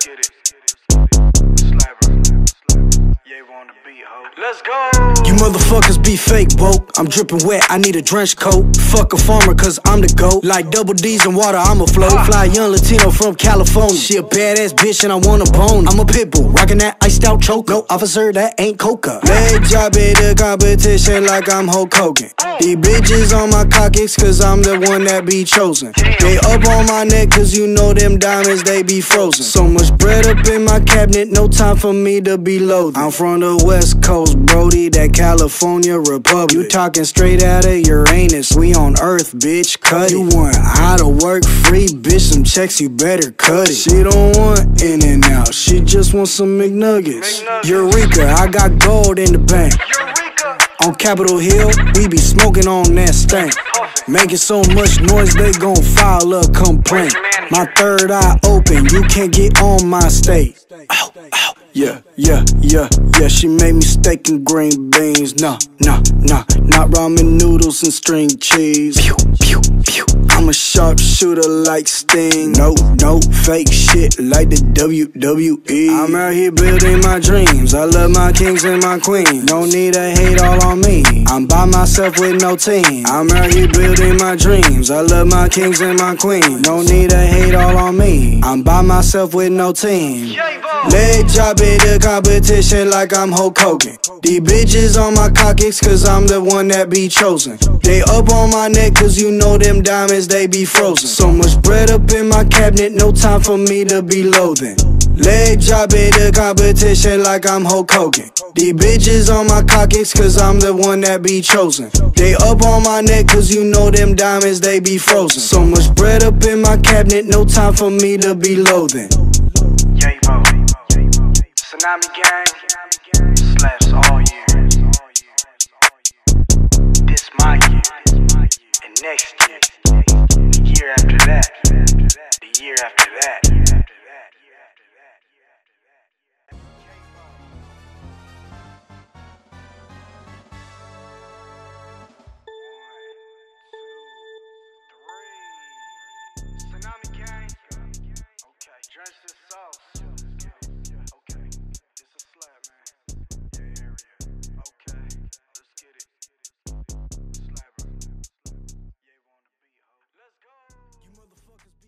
get it. Slapper. Yeah, on the beat, ho. Let's go. You motherfuckers be fake, woke. I'm dripping wet, I need a trench coat. Fuck a farmer, cause I'm the GOAT. Like double D's in water, I'm afloat. Fly young Latino from California. She a badass bitch and I want a bone. I'm a pit bull, rockin' that iced out choke. No officer, that ain't coca. Leg job at the competition like I'm Hulk Hogan. These bitches on my cocks cause I'm the one that be chosen. They up on my neck cause you know them diamonds, they be frozen. So much bread up in my cabinet, no time for me to be loaded. I'm from the West Coast, Brody, that California Republic. You talking straight out of Uranus, we on Earth, bitch, cut it. You want out of work free, bitch, some checks, you better cut it. She don't want in and out, she just wants some McNuggets. Eureka, I got gold in the bank. On Capitol Hill, we be smoking on that stank. Making so much noise, they gon' file a complaint. My third eye open, you can't get on my state. Ow, ow. Yeah, she made me steak and green beans. Nah, not ramen noodles and string cheese. Pew, pew, pew. I'm a sharpshooter like Sting. No, fake shit like the WWE. I'm out here building my dreams. I love my kings and my queens. Don't need to hate all on me. I'm by myself with no team. I'm out here building my dreams. I love my kings and my queens. Don't need to hate all on me. I'm by myself with no team. Leg job at the competition like I'm Hulk Hogan. These bitches on my cocks cause I'm the one that be chosen. They up on my neck cause you know them diamonds, they be frozen. So much bread up in my cabinet, no time for me to be loathing. Leg job at the competition like I'm Hulk Hogan. These bitches on my cocks cause I'm the one that be chosen. They up on my neck cause you know them diamonds, they be frozen. So much bread up in my cabinet, no time for me to be loathing. Tsunami Gang slaps all year. This my year, and next year, the year after that, the year after that. Tsunami Gang, okay, drench this sauce. You motherfuckers